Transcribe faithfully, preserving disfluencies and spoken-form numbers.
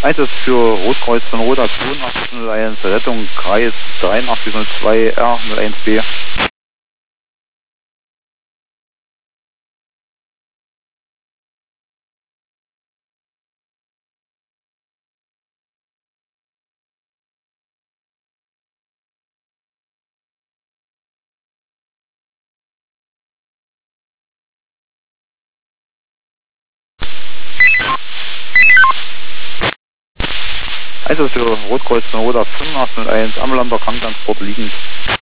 Einsatz für Rotkreuz von Roter zweiundachtzig null eins, Rettung Kreis dreiundachtzig null zwei R null eins B. Einsatz für Rotkreuz von Roter fünfundachtzig null eins, ambulanter Krankentransport liegend.